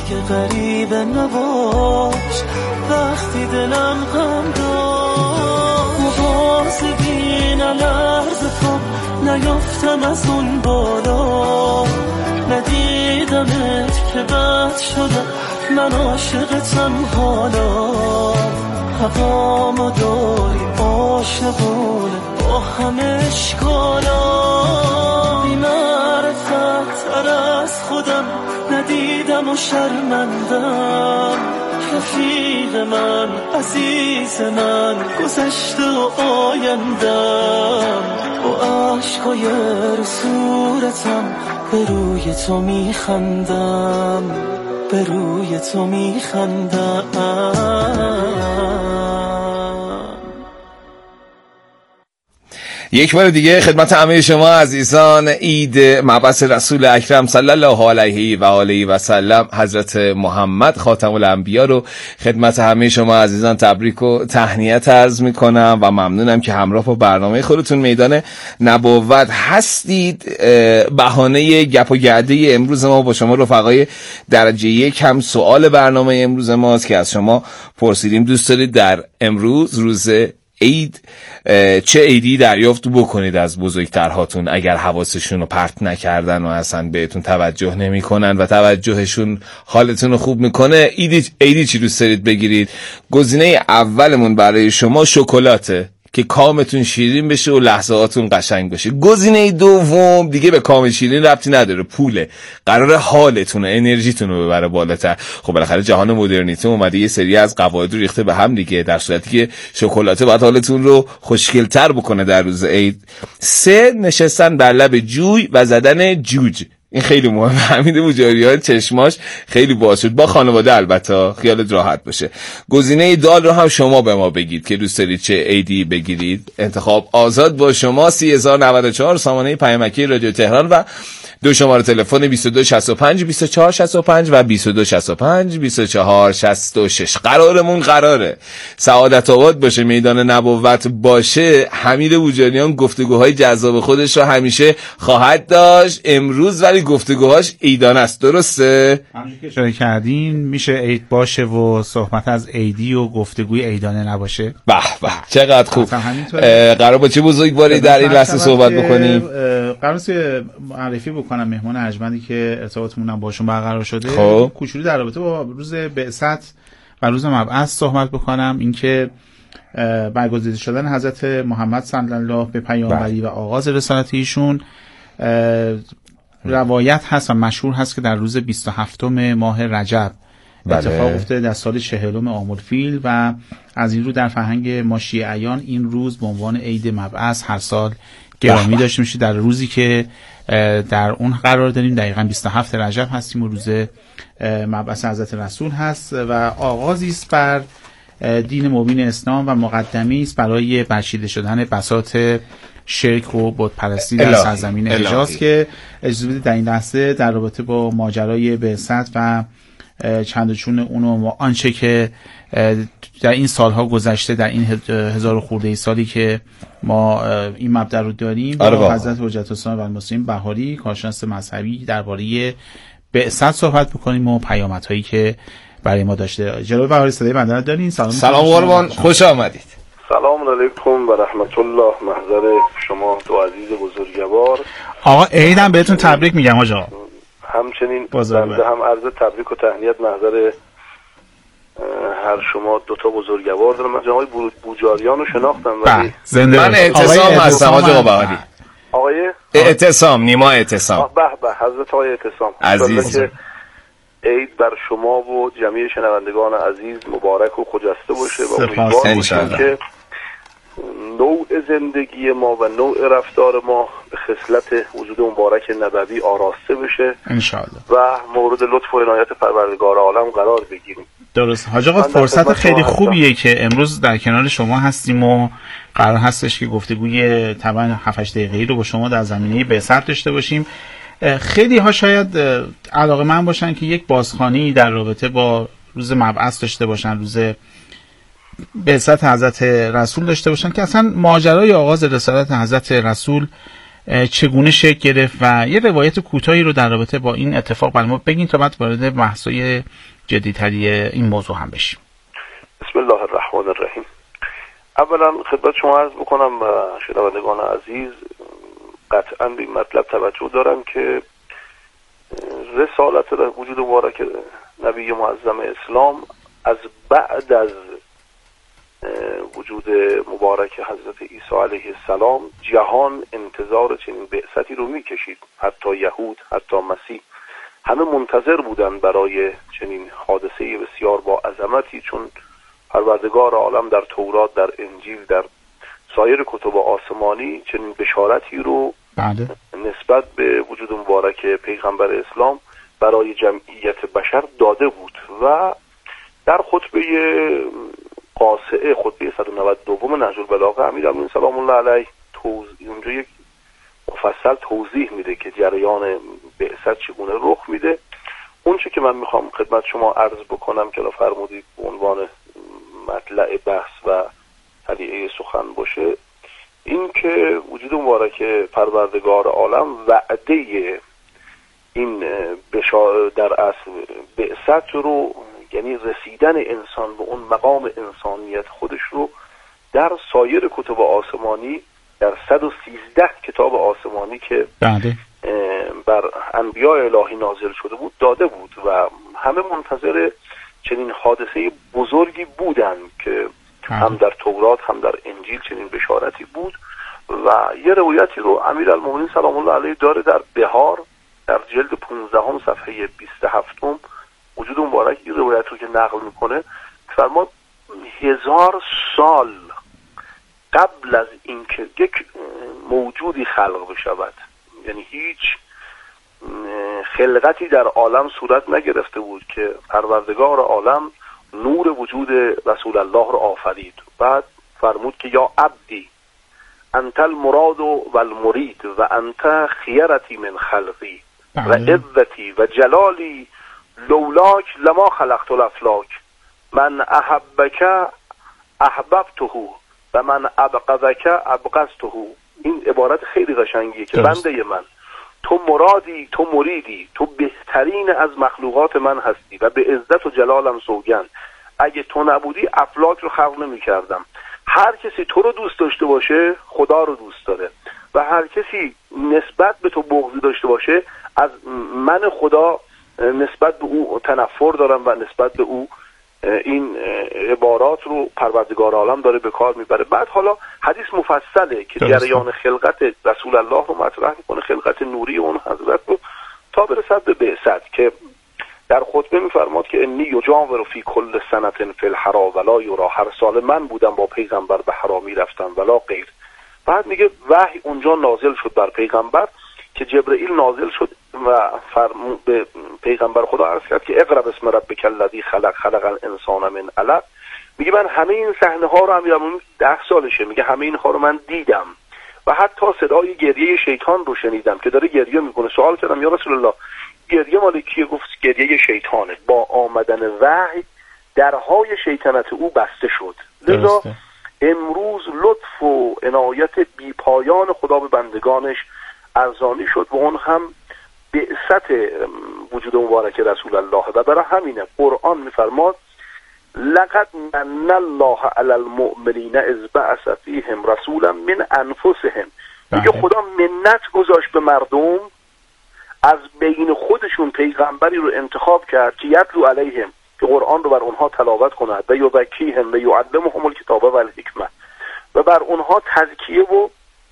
دیگه غریبه نباش وقتی دلم غم داشت مبازگی نلرز تو نیافتم از اون بالا ندیدمت که بد شدم من عاشقتم حالا هوامو داریم عاشقونه با همه اشکالا بی‌معرفت تر از خودم ندیدم و شرمندم رفیق من عزیز من گذشته و آیندم با عشقای رو صورتم به روی تو میخندم به روی تو میخندم. یک بار دیگه خدمت همه شما عزیزان عید مبعث رسول اکرم صلی الله علیه و آله و سلم حضرت محمد خاتم الانبیا رو خدمت همه شما عزیزان تبریک و تهنیت عرض میکنم و ممنونم که همراه با برنامه خودتون میدان نبوت هستید. بهانه گپ و گرده امروز ما با شما رفقای درجه یک هم سوال برنامه امروز ماست که از شما پرسیدیم دوست دارید در امروز روز عید چه عیدی دریافت بکنید از بزرگترهاتون اگر حواسشون رو پرت نکردن و اصلا بهتون توجه نمی کنن و توجهشون حالتون رو خوب میکنه. عیدی چی دوست دارید بگیرید؟ گزینه اولمون برای شما شکلاته که کامتون شیرین بشه و لحظاتون قشنگ بشه. گزینه دوم دیگه به کام شیرین ربطی نداره، پوله، قراره حالتون و انرژیتون رو ببره بالاتر. خب بالاخره جهان مدرنیته اومده یه سری از قواعد رو ریخته به هم دیگه، در صورتی که شکلاته باید حالتون رو خوشگل‌تر بکنه در روز عید. 3 نشستن بر لب جوی و زدن جوج. این خیلی مهمه. حمید بوجاریان چشماش خیلی باز شد، با خانواده البته، خیالت راحت باشه. گزینه دال رو هم شما به ما بگید که دوست دارید چه عیدی بگیرید. انتخاب آزاد با شما. 30094 سامانه پیامکی رادیو تهران و 2 شماره تلفن 2265 2465 و 2265 2466. قراره سعادت آباد باشه، میدان نبوت باشه. حمید بوجاریان گفتگوهای جذاب خودش رو همیشه خواهد داشت. امروز ولی گفتگوهاش عیدانه است، درسته؟ همونجوری که اشاره کردین میشه عید باشه و صحبت از عیدی و گفتگوی عیدانه نباشه. به به چقدر خوب. قرار با چه بزرگواری در این لحظه صحبت بکنیم؟ قرارست معرفی بکنم مهمان ارجمندی که ارتباطمون هم باشون برقرار شده. خب کوچولو در رابطه با روز بعثت و روز مبعث صحبت بکنم. اینکه برگزیده شدن حضرت محمد صلی الله به پیامبری و آغاز رسالت ایشون، روایت هست و مشهور هست که در روز 27 ماه رجب اتفاق افتاده در سال 40 عام الفیل و از این رو در فرهنگ ما شیعیان این روز به عنوان عید مبعث هر سال گرامی داشته میشه. در روزی که در اون قرار داریم دقیقاً 27 رجب هستیم و روز مبعث حضرت رسول هست و آغازی است بر دین مبین اسلام و مقدمی است برای برچیده شدن بساط شرک و بت پرستی در سرزمین حجاز که اجازه بدید در این لحظه در رابطه با ماجرای بعثت و چند و چون اون و آنچه که در این سالها گذشته، در این 1000 خورده سالی که ما این مبدا رو داریم، با حضرت حجت الاسلام و المسلمین بهاری کارشناس مذهبی درباره بعثت صحبت بکنیم و پیامدهایی که برای ما داشته. جناب بهاری صدای بنده رو دارین؟ سلام قربان، خوش آمدید. سلام علیکم و رحمت الله. محضر شما دو عزیز بزرگوار. آقا عیدم بهتون تبریک میگم آقا. همچنین بنده هم عرض تبریک و تهنیت محضر هر شما دوتا بزرگوار دارم. من جناب بوجاریان رو شناختم ولی من اعتصام هستم آقا بهاری. آقای اعتصام، نیما اعتصام. به به حضرت آقای اعتصام عزیز. عید بر شما و جمعی شنوندگان عزیز مبارک و خجسته باشه و امیدوارم باشیم که نوع زندگی ما و نوع رفتار ما به خصلت وجود مبارک نبوی آراسته بشه انشاءالله و مورد لطف و عنایت پروردگار عالم قرار بگیریم. درست حاج آقا، فرصت خیلی خوبیه که امروز در کنار شما هستیم و قرار هستش که گفتگوی طبعا 7-8 دقیقه‌ای رو با شما در زمینه بعثت داشته باشیم. خیلی ها شاید علاقه‌مند باشن که یک بازخوانی در رابطه با روز مبعث داشته باشن، روز بعثت حضرت رسول داشته باشن که اصلا ماجرای آغاز رسالت حضرت رسول چگونه شکل گرفت و یه روایت کوتاهی رو در رابطه با این اتفاق برای ما بگین تا بعد وارد بحث‌های جدی‌تری این موضوع هم بشیم. بسم الله الرحمن الرحیم. اولا خدمت شما عرض بکنم و شنوندگان عزیز قطعا به این مطلب توجه دارم که رسالت وجود مبارک نبی معظم اسلام از بعد از وجود مبارک حضرت عیسی علیه السلام جهان انتظار چنین بعثتی رو میکشید. حتی یهود، حتی مسیح همه منتظر بودن برای چنین حادثه بسیار با عظمتی، چون پروردگار عالم در تورات، در انجیل، در سایر کتب آسمانی چنین بشارتی رو نسبت به وجود مبارک پیغمبر اسلام برای جمعیت بشر داده بود و در خطبه قاصعه، خطبه 192 نهج البلاغه، امیرالمومنین سلام الله علیه اونجا یک مفصل توضیح میده که جریان بعثت چگونه رخ میده. اون چه که من میخوام خدمت شما عرض بکنم که فرمودید به عنوان مطلع بحث و طلیعه سخن باشه، این که وجود مبارک پروردگار عالم وعده این در اصل بعثت رو، یعنی رسیدن انسان به اون مقام انسانیت خودش رو در سایر کتب آسمانی، در 113 کتاب آسمانی که بر انبیاء الهی نازل شده بود داده بود و همه منتظر چنین حادثه بزرگی بودن که هم در تورات هم در انجیل چنین بشارتی بود. و یه روایتی رو امیرالمومنین سلام الله علیه داره در بهار در جلد 15 صفحه 27 وجود مبارک این روایت رو که نقل میکنه، فرمود 1000 سال قبل از اینکه یک موجودی خلق بشود، یعنی هیچ خلقتی در عالم صورت نگرفته بود که پروردگار عالم نور وجود رسول الله رو آفرید. بعد فرمود که یا عبدی انت المراد و المرید و انت خیرتی من خلقی و عزتی و جلالی لولاک لما خلقت الافلاک من احبک احببته و من ابغضک ابغضته. این عبارت خیلی قشنگیه که بنده من، تو مرادی، تو مریدی، تو بهترین از مخلوقات من هستی و به عزت و جلالم سوگند اگه تو نبودی افلاک رو خلق نمی کردم. هر کسی تو رو دوست داشته باشه خدا رو دوست داره و هر کسی نسبت به تو بغضی داشته باشه از من خدا نسبت به او تنفر دارم و نسبت به او این عبارات رو پروردگار عالم داره به کار میبره. بعد حالا حدیث مفصله که جریان خلقت رسول الله رو مطرح میکنه، خلقت نوری اون حضرت رو تا برسد به بعثت که در خطبه میفرماد که انی یجاور فی کل سنة فی الحرا ولا یرا، هر سال من بودم با پیغمبر به حرا میرفتم ولا غیر. بعد میگه وحی اونجا نازل شد بر پیغمبر که جبرئیل نازل شد و به پیغمبر خدا عرض کرد که اقرا بسم ربک الذی خلق الانسان من علق. میگه من همه این صحنه ها رو امیرالمومنین 10 سالشه، میگه همه اینها رو من دیدم و حتی صدای گریه شیطان رو شنیدم که داره گریه میکنه. سوال کردم یا رسول الله گریه مال کیه؟ گفت گریه شیطانه. با آمدن وحی درهای شیطنت او بسته شد. لذا امروز لطف و عنایت بی پایان خدا به بندگانش ارزانی شد و اون هم بعثت وجود مبارک رسول الله و برای همینه قرآن میفرماد لقد من الله علی المؤمنین اذ بعث فیهم رسولا من انفسهم. میگه خدا منت گذاشت به مردم، از بین خودشون پیغمبری رو انتخاب کرد که یتلو علیهم، که قرآن رو بر اونها تلاوت کند و یزکیهم و یعلمهم الکتاب و الحکمه و بر اونها تزکیه و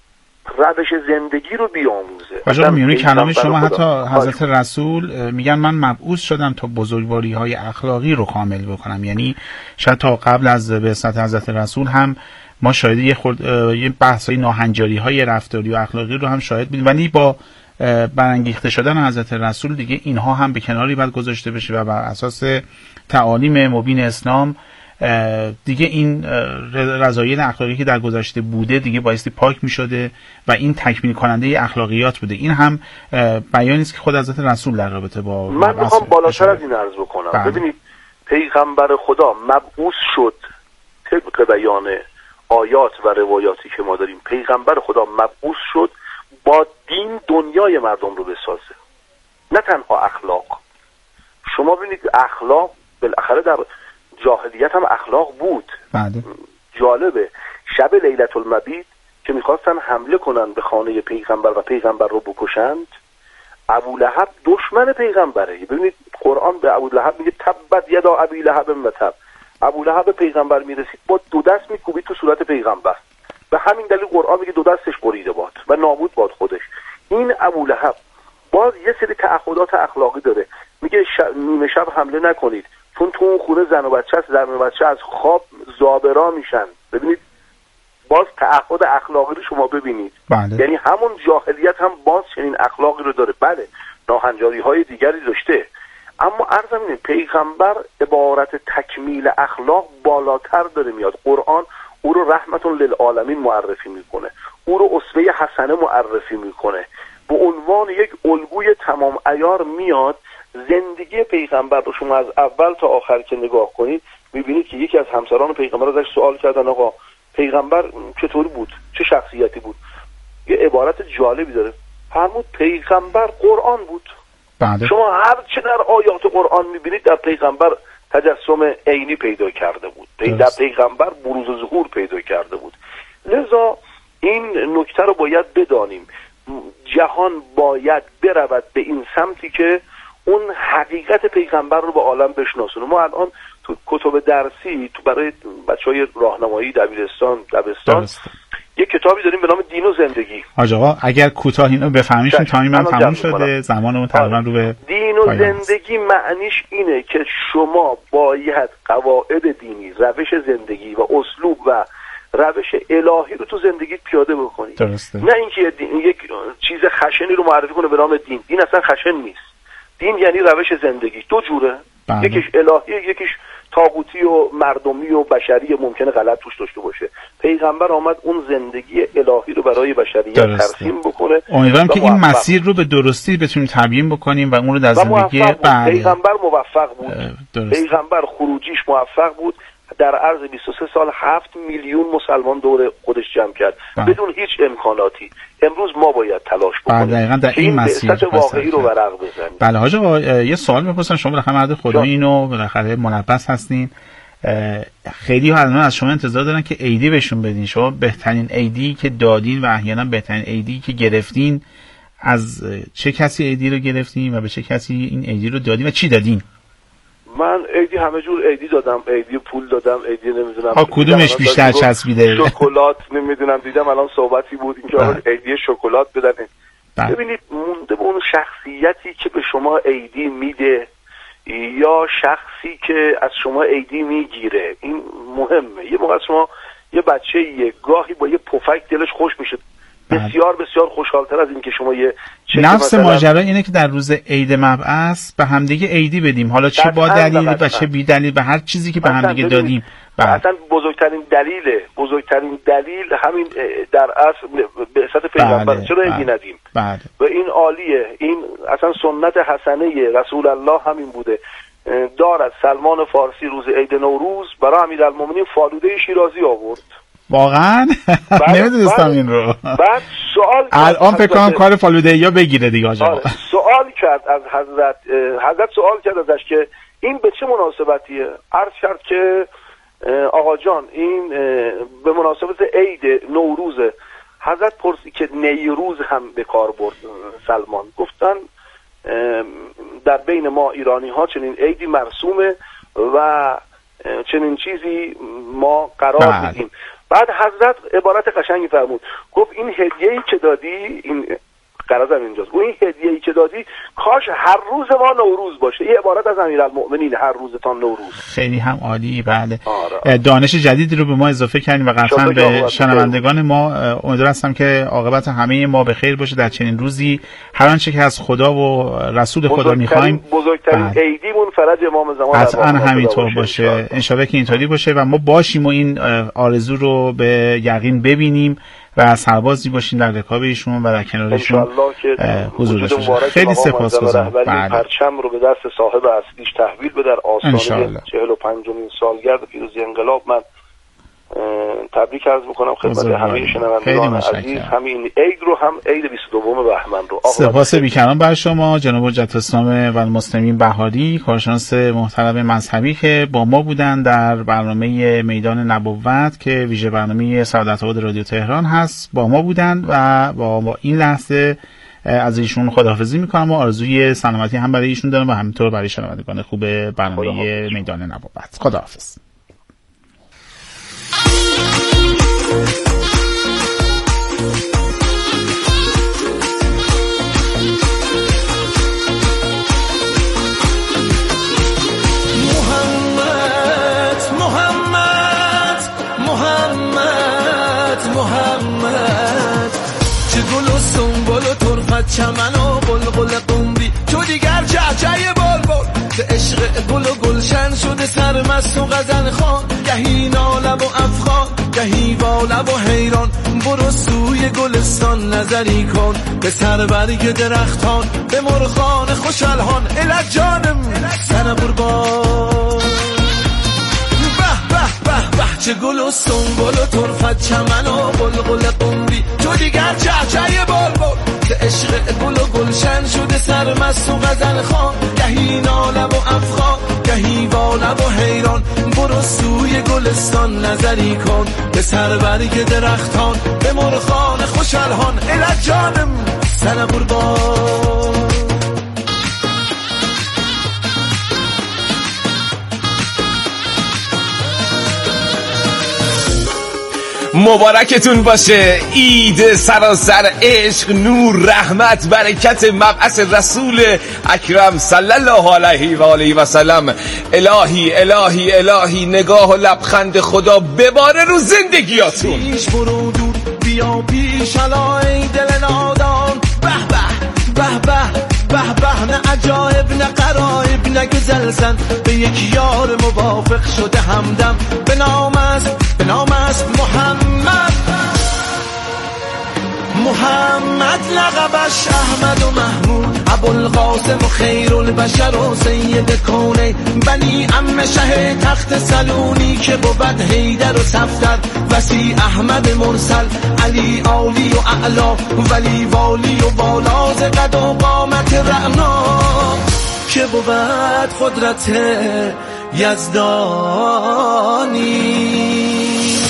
روش زندگی رو بیاموزه. بجا میونه کلام شما حتی حضرت رسول میگن من مبعوث شدم تا بزرگواری های اخلاقی رو کامل بکنم. یعنی شاید تا قبل از بعثت حضرت رسول هم ما شاید یه بحث های ناهنجاری های رفتاری و اخلاقی رو هم شاید بودیم، ولی با برانگیخته شدن حضرت رسول دیگه اینها هم به کناری باید گذاشته بشه و بر اساس تعالیم مبین اسلام دیگه این رضایل اخلاقی که در گذشته بوده دیگه بایستی پاک می شده و این تکمیل کننده اخلاقیات بوده. این هم بیانی است که خود حضرت رسول در رابطه با من میخوام بالاتر از این عرض بکنم. ببینید پیغمبر خدا مبعوث شد طبق بیان آیات و روایاتی که ما داریم. پیغمبر خدا مبعوث شد با دین دنیای مردم رو بسازه، نه تنها اخلاق. شما ببینید اخلاق بالاخره در جاهلیت هم اخلاق بود. جالبه شب لیلة المبیت که میخواستن حمله کنن به خانه پیغمبر و پیغمبر رو بکشند، ابولهب دشمن پیغمبره. ببینید قرآن به ابولهب میگه تبت یدا ابی لهب و تب. ابولهب پیغمبر میرسید با 2 دست میکوبید تو صورت پیغمبر، به همین دلیل قرآن میگه 2 دستش بریده باد و نابود باد خودش. این ابولهب باز یه سری تعهدات اخلاقی داره، میگه نیمه شب حمله نکنید چون تو اون خونه زن و بچه هست، زن و بچه از خواب زابرا میشن. ببینید باز تعهد اخلاقی رو شما ببینید. یعنی همون جاهلیت هم باز چنین اخلاقی رو داره. بله ناهنجاری های دیگری داشته، اما عرضم اینه پیغمبر عبارت تکمیل اخلاق بالاتر داره میاد. قرآن او رو رحمت للعالمین معرفی میکنه، او رو اسوه حسنه معرفی میکنه، به عنوان یک الگوی تمام عیار میاد. زندگی پیغمبر رو شما از اول تا آخر که نگاه کنید میبینید که یکی از همسران پیغمبر ازش سوال کردن آقا پیغمبر چطوری بود، چه شخصیتی بود؟ یه عبارت جالبی داره، فرمود پیغمبر قرآن بود. شما هر چه در آیات قرآن میبینید در پیغمبر تجسم عینی پیدا کرده بود، در پیغمبر بروز و ظهور پیدا کرده بود. لذا این نکته رو باید بدانیم، جهان باید برود به این سمتی که اون حقیقت پیغمبر رو به عالم بشناسونه. ما الان تو کتب درسی تو برای بچهای راهنمایی دبستان یک کتابی داریم به نام دین و زندگی. حاج آقا اگر کوتاه اینو بفهمیشون تایم هم تموم شده، زمانمون تقریبا رو به دین و زندگی معنیش اینه که شما باید قواعد دینی، روش زندگی و اسلوب و روش الهی رو تو زندگیت پیاده بکنی. نه اینکه یک چیز خشنی رو معرفی کنه به نام دین. دین اصلا خشن نیست. دین یعنی روش زندگی. 2 جوره. یکیش الهی، یکیش طاغوتی و مردمی و بشری ممکنه غلط توش داشته باشه. پیغمبر آمد اون زندگی الهی رو برای بشریت ترسیم بکنه. امیدوارم که این مسیر رو به درستی بتونیم تبیین بکنیم و اون رو در زندگی پیغمبر موفق بود. پیغمبر خروجیش موفق بود. در عرض 23 سال 7 میلیون مسلمان دور خودش جمع کرد بدون هیچ امکاناتی. امروز ما باید تلاش بکنیم دقیقاً در این مسیر واقعی رو ورق بزنیم. بله حاج آقا یه سوال می‌پرسم، شما بالاخره مرد خدا اینو بالاخره ملبس هستین، خیلی ها الان از شما انتظار دارن که عیدی بهشون بدین. شما بهترین عیدی که دادین و احیانا بهترین عیدی که گرفتین از چه کسی عیدی رو گرفتین و به چه کسی این عیدی رو دادین و چی دادین؟ من عیدی همه جور عیدی دادم، عیدی پول دادم، عیدی نمیدونم کدومش بیشتر چسبیده؟ شکلات نمیدونم، دیدم الان صحبتی بود اینکه عیدی شکلات بدن. ببینید مونده به اون شخصیتی که به شما عیدی میده یا شخصی که از شما عیدی میگیره. این مهمه. یه موقع شما یه بچه گاهی با یه پفک دلش خوش میشه، بسیار بسیار خوشحال‌تر از این که شما یه نفس ماجرا اینه که در روز عید مبعث به همدیگه عیدی بدیم، حالا چه با دلیل و چه بی دلیل، به هر چیزی که به همدیگه دادیم. اصلا بزرگترین دلیل همین در اصل بعثت پیغمبر. چرا عیدی ندیم؟ و این عالیه. این اصلا سنت حسنه رسول الله همین بوده. دارد سلمان فارسی روز عید نوروز برای امیرالمومنین فالوده شیرازی آورد. واقعا نمیدونستم این رو. بعد سوال الان فکر کنم کار فالوده یا بگیره دیگه آقا. سوال کرد از حضرت سوال کرد ازش که این به چه مناسبتیه؟ عرض کرد که آقا جان این به مناسبت عید نوروزه. حضرت پرسی که نیروز هم به کار برد سلمان. گفتن در بین ما ایرانی ها چنین عیدی مرسومه و چنین چیزی ما قرار میدیم. بعد حضرت عبارت قشنگی فرمود، گفت این هدیه‌ای که دادی، این قرازم اینجاست، گفت این هدیه‌ای که دادی کاش هر روز ما نوروز باشه. این عبارت از امیرالمؤمنین، هر روزتان نوروز. خیلی هم عالی. بله دانش جدیدی رو به ما اضافه کردین و قطعا به شنوندگان ما امیدوار هستم که عاقبت همه ما به خیر باشه در چنین روزی. هر آنچه که از خدا و رسول خدا می‌خوایم بزرگترین عیدیمون فرج امام زمان قطعا همینطور باشه. ان شاءالله که اینطوری باشه و ما باشیم و این آرزو رو به یقین ببینیم و سربازی باشین در رکاب ایشون و در کنار ایشون حضور داشته باشین. خیلی سپاسگزارم. پرچم رو به دست صاحب اصلیش تحویل بده در آستانه 45مین سالگرد پیروزی انقلاب. من تبریک عرض میکنم خدمت همه شنوندگان عزیز. همین عید رو هم عید 22 بهمن رو سپاس بیکران بر شما جناب حجت الاسلام و المسلمین بهاری، کارشناس محترم مذهبی که با ما بودن در برنامه میدان نبوت که ویژه برنامه سعادت آباد رادیو تهران هست، با ما بودن و با این لحظه از ایشون خداحافظی میکنم و آرزوی سلامتی هم برای ایشون دارم و همینطور برای شنوندگان خوب برنامه میدان نبوت. خداحافظ. چمن و بلبل قنبی تو دیگر جعجع بلبل به عشق گل و گلشن شده سرمست و غزل خوان، گهی نالب و افغان گهی والب و حیران. برو سوی گلستان نظری کن به سر برگ درختان، به مرغان خوش الحان الک جانم سر قربان. به به به به چه گل و سنبل و طرفت چمن و بلبل قنبی تو دیگر جعجع بلبل به عشق گل و گلشن شده سرمست و غزل خوان، گهی نالب و افغان گهی والب و حیران. برو سوی گلستان نظری کن به سر برگ درختان، به مرغان خوش الحان الک جانم سر قربان. مبارکتون باشه عید سراسر عشق، نور، رحمت، برکت مبعث رسول اکرم صلی الله علیه و آله و سلم. الهی الهی الهی نگاه و لبخند خدا بباره رو زندگیاتون. پیش برو دور بیا پیش الهی دل نادان، به به به به به به نه عجایب نه قرائب نه گزلزن، به یک یار موافق شده همدم به نام است محمد. محمد لقبش احمد و محمود، ابوالقاسم و خیر البشر و سید کونه، بنی عم شه تخت سلونی که بود حیدر و صفدر، وسی احمد مرسل علی عالی و اعلا، ولی والی و والا ز قد و قامت رعنا، که بود قدرت یزدانی.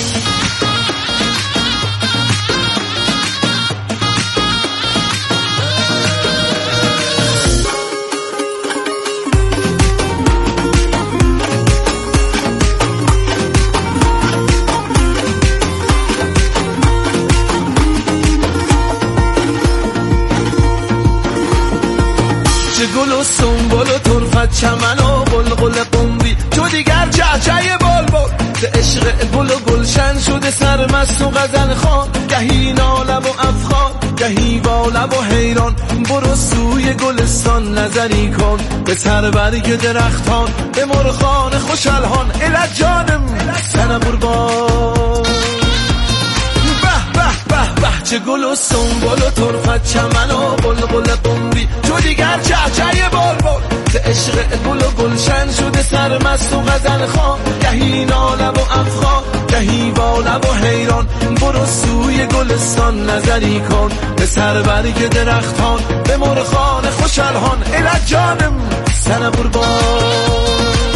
گل و سنبل و طرفت چمن و بلبل قنبی تو دیگر جعجع بلبل به عشق گل و گلشن شده سرمست و غزل خوان، گهی نالب و افغان گهی والب و حیران. برو سوی گلستان نظری کن به سر برگ درختان، به مرغان خوش الحان الک جانم سر قربان. چه گل و سنبل و طرفت چمن و بلبل قنبی تو دیگر جعجع بلبل به عشق گل و گلشن شده سرمست و غزل خوان، گهی نالب و افغان گهی والب و حیران. برو سوی گلستان نظری کن به سر برگ درختان، به مرغان خوش الحان الک جانم سر قربان.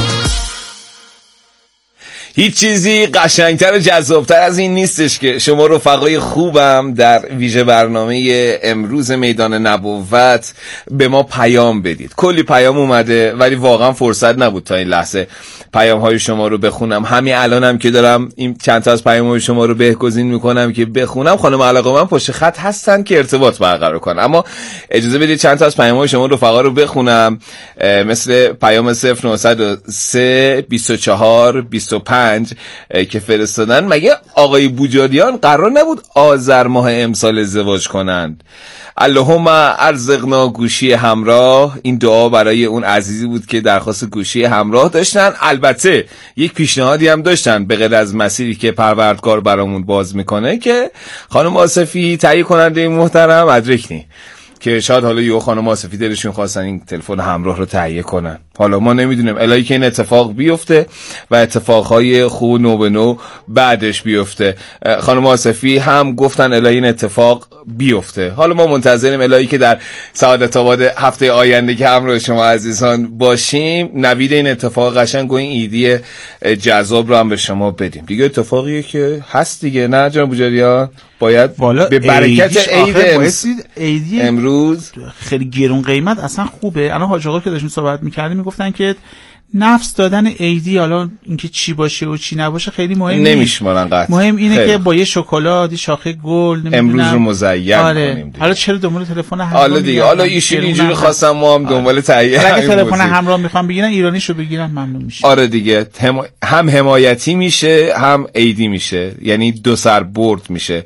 هیچ چیزی قشنگتر و جذابتر از این نیستش که شما رفقای خوبم در ویژه برنامه امروز میدان نبوت به ما پیام بدید. کلی پیام اومده ولی واقعا فرصت نبود تا این لحظه پیام های شما رو بخونم. همین الانم که دارم این چند تا از پیام های شما رو بهگزین میکنم که بخونم، خانم علاقه‌مند پشت خط هستن که ارتباط برقرار کنم. اما اجازه بدید چند تا از پیام های شما رفقا رو بخونم، مثل پیام 0903 24 25 که فرستادن. مگه آقای بوجاریان قرار نبود آذر ماه امسال ازدواج کنند؟ اللهم ارزقنا گوشی همراه. این دعا برای اون عزیزی بود که درخواست گوشی همراه داشتن. البته یک پیشنهادی هم داشتن به غیر از مسیری که پروردگار برامون باز میکنه که خانم آصفی تهیه کننده محترم ادرکنی که شاید حالا یه خانم آصفی دلشون خواستن این تلفن همراه رو تهیه کنن. حالا ما نمیدونیم الهی که این اتفاق بیفته و اتفاقهای خوب نو به نو بعدش بیفته. خانم آصفی هم گفتن الهی این اتفاق بیفته. حالا ما منتظریم الهی که در سعادت آباد هفته آینده که همراه شما عزیزان باشیم نوید این اتفاق قشنگ و این ایدی جذاب رو هم به شما بدیم. دیگه اتفاقیه که هست دیگه، نه جناب بوجریان؟ باید به برکت عید امروز خیلی گرون قیمت اصلا خوبه. الان حاج آقا که داشتیم صحبت می‌کردیم میگفتن که نفس دادن عیدی، حالا اینکه چی باشه و چی نباشه خیلی مهم نمیشمارن قطعا. مهم اینه خیلی. که با یه شکلات، شاخه گل امروز رو مزین کنیم دیگه. حالا چرا دنبال تلفن همراه؟ حالا دیگه حالا ایشون اینجوری خواستم ما هم دنبال تهیه اگه تلفن همراه میخوام بگیرن ایرانیشو بگیرن ممنون میشه. آره دیگه هم حمایتی میشه هم عیدی میشه، یعنی دو سر برد میشه.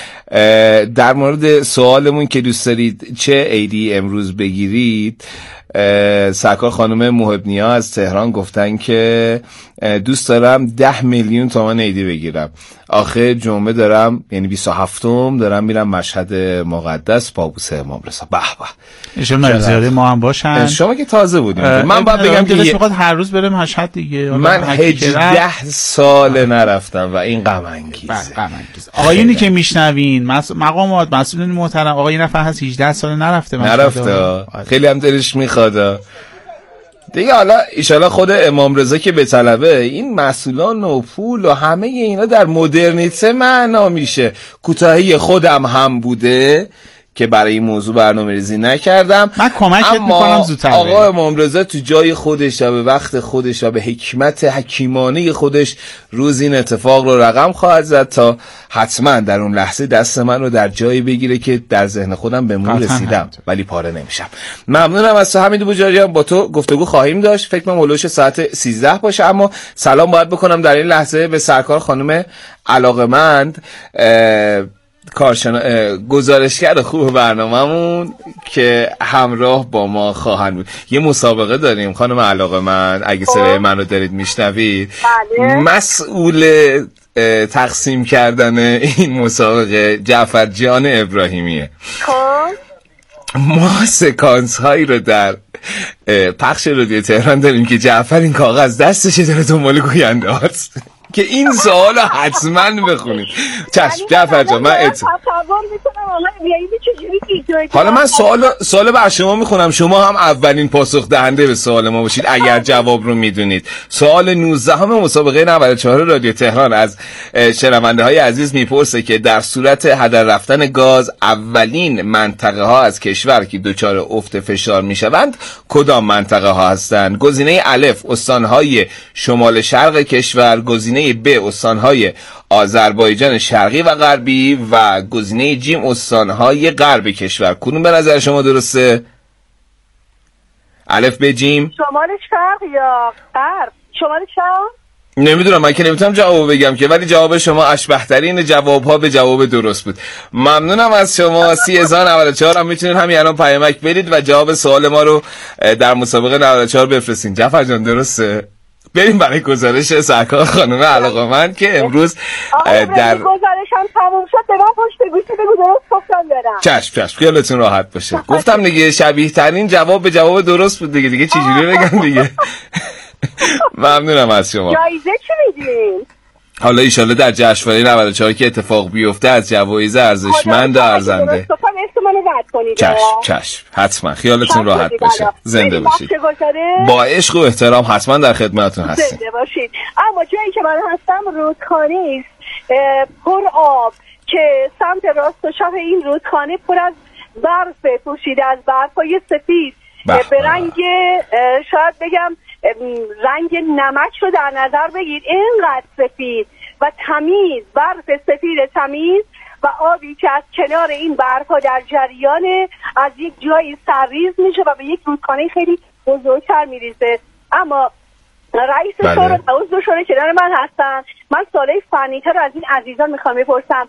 در مورد سوالمون که دوست دارید چه عیدی امروز بگیرید، سرکار خانم محبنیا از تهران گفتن که دوست دارم 10 میلیون تومان عیدی بگیرم. آخه جمعه دارم، یعنی 27م دارم میرم مشهد مقدس پابوس امام رضا. به به اشاره زیاده ما هم باشن. شما که تازه بودیم. من باید بگم که میخواد هر روز برم مشهد دیگه. من 18 سال نرفتم و این غم انگیزه. آقایونی که میشنوین مقامات مسئولین محترم، آقا این نفر هست 18 سال نرفته. خیلی هم دلش میخواد دیگه. حالا ایشالا خود امام رضا که به طلبه، این مسئولان و پول و همه اینا در مدرنیته معنا میشه. کوتاهی خودم هم بوده که برای این موضوع برنامه‌ریزی نکردم. من کمکت میکنم زودتر. آقا امام رضا تو جای خودش و به وقت خودش و به حکمت حکیمانه خودش روز این اتفاق رو رقم خواهد زد تا حتما در اون لحظه دست من رو در جایی بگیره که در ذهن خودم به مون رسیدم ولی پاره نمیشم. ممنونم از تو حمید بوجریان. با تو گفتگو خواهیم داشت، فکر کنم هولوش ساعت 13 باشه. اما سلام باید بکنم در این لحظه به سرکار خانم علاقمند، گزارشگر خوب برنامه‌مون که همراه با ما خواهند بود. یه مسابقه داریم خانم علاقمند، اگه صدای منو دارید میشنوید. مسئول تقسیم کردن این مسابقه جعفر جان ابراهیمیه. ما سکانس هایی رو در پخش رادیو تهران داریم که جعفر این کاغذ دستشه داره دنبال گوینده هاست که این سوالو حتما بخونید. چشم جعفر جان، من حالا من سوال بر شما میخونم، شما هم اولین پاسخ دهنده به سوال ما باشید اگر جواب رو میدونید. سوال 19 مسابقه 94 رادیو تهران از شنونده های عزیز میپرسه که در صورت هدر رفتن گاز اولین منطقه ها از کشور که دچار افت فشار میشوند کدام منطقه ها هستند؟ گزینه الف استانهای شمال شرق کشور، گزینه ب استانهای آذربایجان شرقی و غربی و گزینه جیم استانهای غرب کشور. کدوم به نظر شما درسته؟ الف ب جیم؟ شمال شرق یا غرب؟ شمال شرق؟ نمیدونم، من که نمیتونم جواب بگم که، ولی جواب شما اشبه‌ترین جواب‌ها به جواب درست بود. ممنونم از شما. 3094 هم میتونید همین الان پیامک بدید و جواب سوال ما رو در مسابقه 94 بفرستین. جعفر جان درسته؟ بریم برای گزارش سرکار خانم علاقمند که امروز در گزارشم تموم شد. به من پشت گوشی بگو درست گفتم برم. چشم خیالتون راحت باشه. گفتم دیگه شبیه ترین جواب به جواب درست بود دیگه چجوری بگم دیگه. ممنونم از شما. جایزه چی میدین؟ حالا ایشالله در جشنواره 94 که اتفاق بیفته از جوایز ارزشمند و ارزنده. چشم حتما خیالتون راحت باشه. زنده باشید. با عشق و احترام حتما در خدمتتون هستیم. زنده باشید. اما جایی که من هستم رودخانه است پر آب که سمت راست و چپ این رودخانه پر از برف پوشیده از برف‌های سفید به رنگ شاید بگم رنگ نمک رو در نظر بگیر. اینقدر سفید و تمیز، برف سفید تمیز و آبی که از کنار این برف‌ها در جریان از یک جایی سرریز میشه و به یک رودخانه خیلی بزرگتر میریزه. اما رئیس شورا و عضو شورا کنار من هستن. من سوالای فنی‌تر رو از این عزیزان میخوام بپرسم.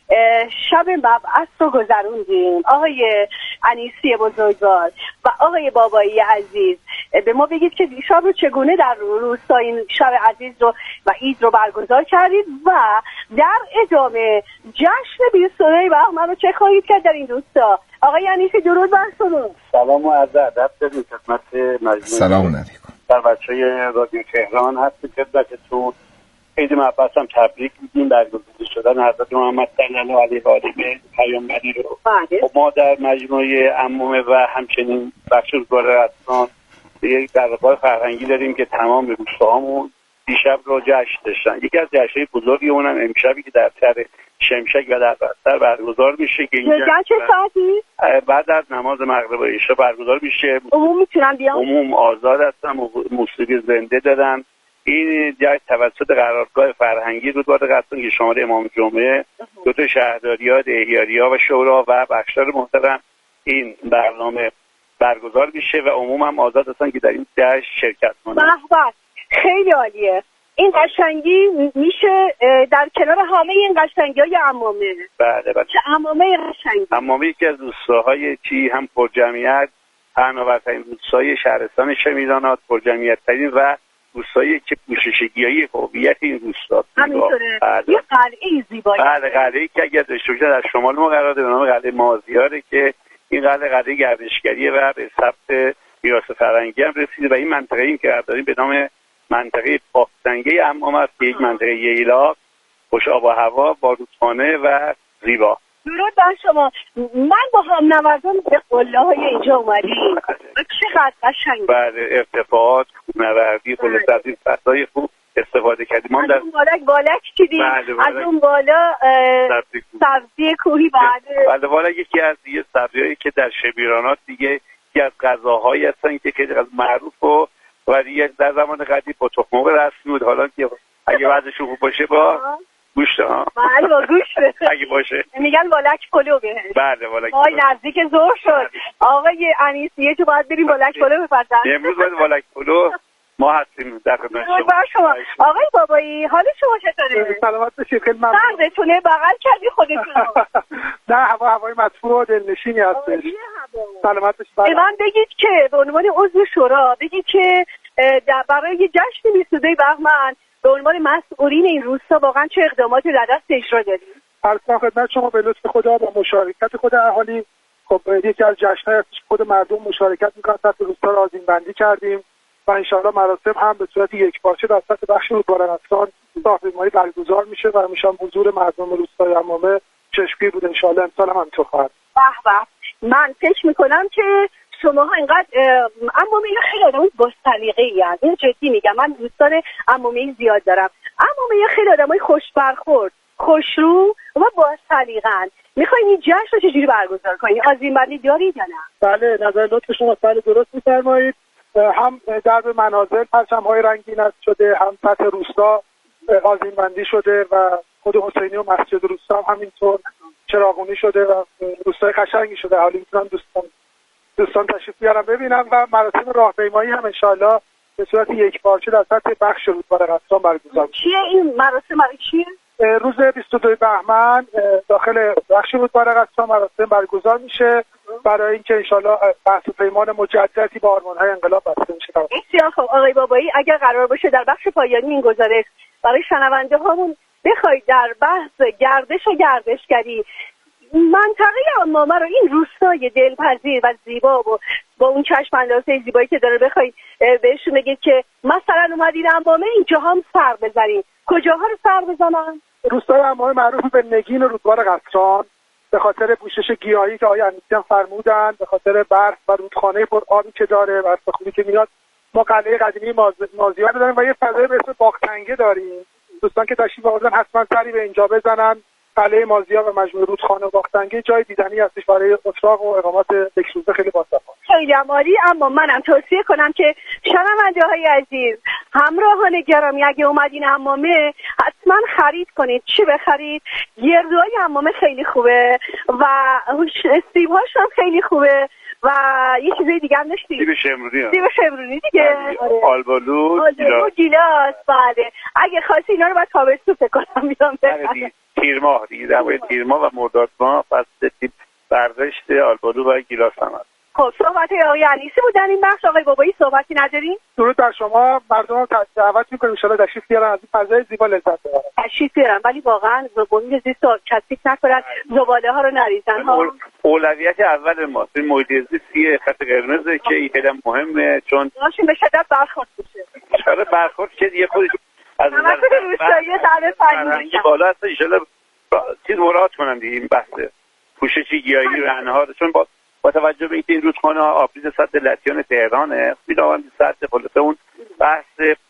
شب مبعث رو گذروندیم. آقای انیسی بزرگوار و آقای بابایی عزیز، به ما بگید که دیشب رو چگونه در روستا این شب عزیز رو و عید رو برگزار کردید و در ادامه جشن 22 بهمن رو چه خواهید کرد در این روستا؟ آقای انیسی درود بر شما. سلام و عرض ادب داریم خدمت مجموعه. سلام علیکم. در بچهای رادیو تهران هستیم خدمتتون. عید مبعث هم تبریک میگیم برگزیده شدن حضرت محمد صلی الله علیه و آله پیامبری رو. ما در مجموعه عمومه و همچنین بخش روزگار رسان یک درگاه فرهنگی داریم که تمام روستاهامون دیشب رو جشن داشتن. یکی از جشن‌های بزرگی اونم امشبی که در شهر شمشک و در بستر برگزار میشه که اینجا چه ساعتی؟ بعد از نماز مغرب و عشا برگزار میشه. عموم میتونن بیان؟ عموم آزاد هستن، موسیقی زنده دادن. این جشن توسط قرارگاه فرهنگی روزگار قصران که شامل امام جمعه، دو تا شهرداری‌ها، دهیاری‌ها و شورا و بخشدار محترم این برنامه برگزار میشه و عموم هم آزاد هستن که در این جشن شرکت کنن. به خیلی عالیه. این قشنگی میشه در کنار همه این قشنگی‌های عمومه. بله. چه عمومه قشنگی. عمومه که از روستاهای چی هم پرجمعیت، پهناورترین روستای شهرستان شمیرانات، پرجمعیت‌ترین و روستایی که پوششگی‌های هویت این روستا. همینطوره. یه قلعه زیبایی. بله، قلعه‌ای که اگر داشته باشه در شمال ما قرار داره به نام قلعه مازیاره که این قلعه گردشگریه و به ثبت میراث فرهنگی هم رسیده و این منطقه این که داریم به نام منطقه پاکسنگه عمام است که یک منطقه ییلاق، خوش آب و هوا، با رودخانه و زیبا. درود بر شما. من با هم نوردان به قله‌های اینجا اومدیم. چقدر قشنگ. بله، ارتفاعات، نوردی، خلاصه از این فضای خوب استفاده کردیم. ما از اون بالک چیدیم. از اون بالا سبزی کوهی. بله والا یکی از دیگه سبزی‌هایی که در شمیرانات دیگه یکی از غذاهایی هستن که خیلی معروف و دیگه در زمان قدیم با تخم مرغ رسمی بود. حالا که اگه وضعش خوب باشه با گوشت بله با گوشت اگه باشه میگن والک پلو بهش. بله والک پلو. نزدیک ظهر شد. آقای انیسیه تو باید بریم والک پلو بپزن. امروز باید والک پلو ما هستیم در خدمت شما. آقای بابایی حال شما چطوره؟ سلامت باشید. خیلی ممنون. سردتونه بغل کردی خودتون. نه هوای مطبوع و دلنشینی هستش. سلامت باشید. به من بگید که به عنوان عضو شورا بگید که برای جشن 22 بهمن به عنوان مسئولین این روستا واقعا چه اقداماتی در دست اجرا دارید؟ عرض خدمت شما به لطف خدا و مشارکت خود اهالی، خب یکی از جشن‌های خود مردم مشارکت می‌کنن. سطح روستا رو آذین‌بندی کردیم و انشاءالله مراسم هم به صورت یکپارچه در سطح بخش رودبارنستان راهپیمایی برگزار میشه و همیشه حضور مردم روستای عمامه چشمگیر بود. انشاءالله امسال هم همینطور خواهد. به من فکر می‌کنم که شماها اینقدر عمومی خیلی آدمای با سلیقه‌ای هستن. این جدی میگم، من دوستان عمومی زیاد دارم. عمومی خیلی آدمای خوش برخورد، خوشرو و با سلیقه‌اند. میخواین این جشن رو چجوری برگزار کنید؟ آذین‌بندی دارید یا نه؟ بله، نظر لطف شما بله درست می‌فرمایید. هم درب منازل پرچم‌های رنگین است شده، هم سطح روستا آذین‌بندی شده و خود حسینی و مسجد روستا هم همینطور چراغونی شده و روستای قشنگی شده. حالا میتونن دوستان تشریف بیارن ببینن و مراسم راهپیمایی هم انشاءالله به صورت یکپارچه در سطح بخش رودبارنستان برگزار میشه. چیه این مراسم؟ چیه؟ روز 22 بهمن داخل بخش رودبارنستان مراسم برگزار میشه برای اینکه انشاءالله بحث و پیمان مجددی با آرمان‌های انقلاب بسته میشه. بسیار خوب آقای بابایی، اگر قرار باشه در بخش پایانی این گزارش برای شنونده هامون بخواید در بحث گردش و گردشگری منطقه عمامه رو، این روستای دلپذیر و زیبا و با اون چشم اندازه زیبایی که داره، بخواید بهشون بگید که مثلا اومدین عمامه اینجا هم سر بزنید، کجاها رو سر بزنن؟ روستای عمامه معروف به نگین و رودبار قصران به خاطر پوشش گیاهی که آقای انیسی هم فرمودن، به خاطر برف و رودخانه پر آبی که داره و خوبی که میاد. ما قلعه قدیمی مازیار داریم و یه فضای به اسم باغ‌تنگه داریم. دوستان که تشریف آوردن حتما سری به اینجا بزنن. قلعه مازیار و مجموعه رودخانه و باغ‌تنگه جای دیدنی هستش برای اتراق و اقامت یک روزه خیلی باصفا. خیلی عالی. اما منم توصیه کنم که شنونده‌های عزیز، همراهان گرامی، اگه اومدین عمامه حتما خرید کنید. چی بخرید؟ گردوهای عمامه خیلی خوبه و سیب‌هاش هم خیلی خوبه و یه چیزای دیگه هم داشتی؟ سیب شمرونی. سیب شمرونی دیگه. آلبالو، گیلاس. بله. اگه خواستی اینا رو بعد تابستون فکر کنم میام بخرم. تیر ماه دیگه، دمای تیر ماه و مرداد ماه فصل برداشت آلبالو و گیلاس هم هست. خب صحبت آقای انیسی بود در این بخش. آقای بابایی صحبتی ندارین؟ درود بر شما. مردم رو دعوت می‌کنیم ان شاءالله تشریف بیارن، از این فضای زیبا لذت ببرن. تشریف بیارن، ولی واقعا زبون زیست رو کثیف نکنن، زباله ها رو نریزن ها. اولویت اول ماست این محیط زیستی خط قرمزه که این خیلی مهمه، چون ماشین به شدت برخورد میشه. چرا برخورد که دیگه خودش از روستایی در فرهنگی بالا هست. ان شاءالله چیز مراعات کنم دیگه این بحث پوشش گیاهی و انهار، چون با توجه به اینکه این رودخانه ها آبریز سد لطیان تهرانه، میدونم سد خلاصه اون بحث